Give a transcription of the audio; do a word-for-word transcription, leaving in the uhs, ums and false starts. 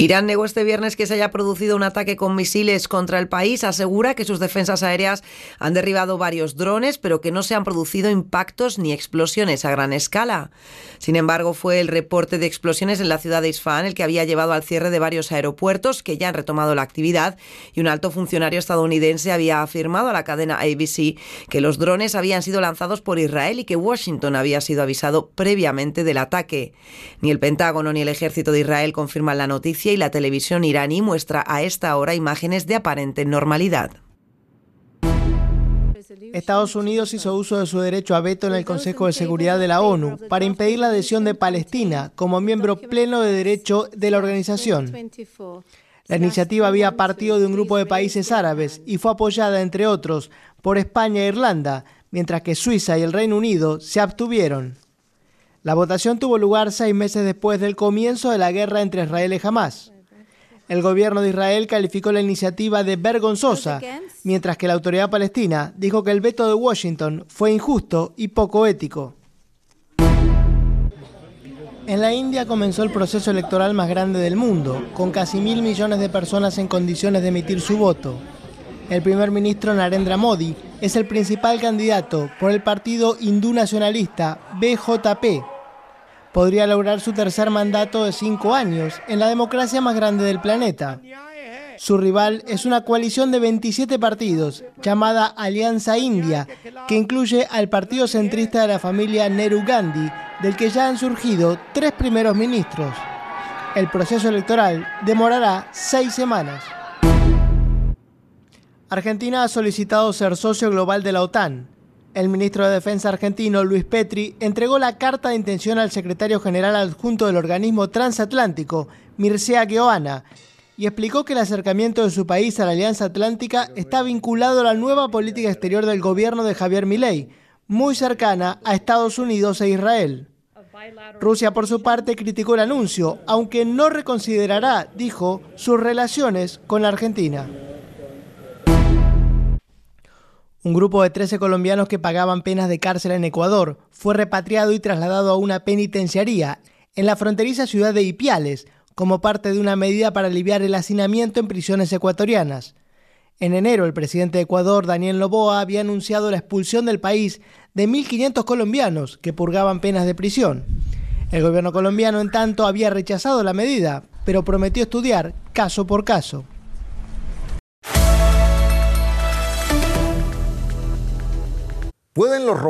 Irán negó este viernes que se haya producido un ataque con misiles contra el país. Asegura que sus defensas aéreas han derribado varios drones, pero que no se han producido impactos ni explosiones a gran escala. Sin embargo, fue el reporte de explosiones en la ciudad de Isfahán el que había llevado al cierre de varios aeropuertos que ya han retomado la actividad, y un alto funcionario estadounidense había afirmado a la cadena A B C que los drones habían sido lanzados por Israel y que Washington había sido avisado previamente del ataque. Ni el Pentágono ni el ejército de Israel confirman la noticia, y la televisión iraní muestra a esta hora imágenes de aparente normalidad. Estados Unidos hizo uso de su derecho a veto en el Consejo de Seguridad de la ONU para impedir la adhesión de Palestina como miembro pleno de derecho de la organización. La iniciativa había partido de un grupo de países árabes y fue apoyada, entre otros, por España e Irlanda, mientras que Suiza y el Reino Unido se abstuvieron. La votación tuvo lugar seis meses después del comienzo de la guerra entre Israel y Hamás. El gobierno de Israel calificó la iniciativa de vergonzosa, mientras que la autoridad palestina dijo que el veto de Washington fue injusto y poco ético. En la India comenzó el proceso electoral más grande del mundo, con casi mil millones de personas en condiciones de emitir su voto. El primer ministro Narendra Modi es el principal candidato por el partido hindú nacionalista B J P. Podría lograr su tercer mandato de cinco años en la democracia más grande del planeta. Su rival es una coalición de veintisiete partidos llamada Alianza India, que incluye al partido centrista de la familia Nehru-Gandhi, del que ya han surgido tres primeros ministros. El proceso electoral demorará seis semanas. Argentina ha solicitado ser socio global de la OTAN. El ministro de Defensa argentino, Luis Petri, entregó la carta de intención al secretario general adjunto del organismo transatlántico, Mircea Geoana, y explicó que el acercamiento de su país a la Alianza Atlántica está vinculado a la nueva política exterior del gobierno de Javier Milei, muy cercana a Estados Unidos e Israel. Rusia, por su parte, criticó el anuncio, aunque no reconsiderará, dijo, sus relaciones con la Argentina. Un grupo de trece colombianos que pagaban penas de cárcel en Ecuador fue repatriado y trasladado a una penitenciaría en la fronteriza ciudad de Ipiales, como parte de una medida para aliviar el hacinamiento en prisiones ecuatorianas. En enero, el presidente de Ecuador, Daniel Noboa, había anunciado la expulsión del país de mil quinientos colombianos que purgaban penas de prisión. El gobierno colombiano, en tanto, había rechazado la medida, pero prometió estudiar caso por caso. ¿Pueden los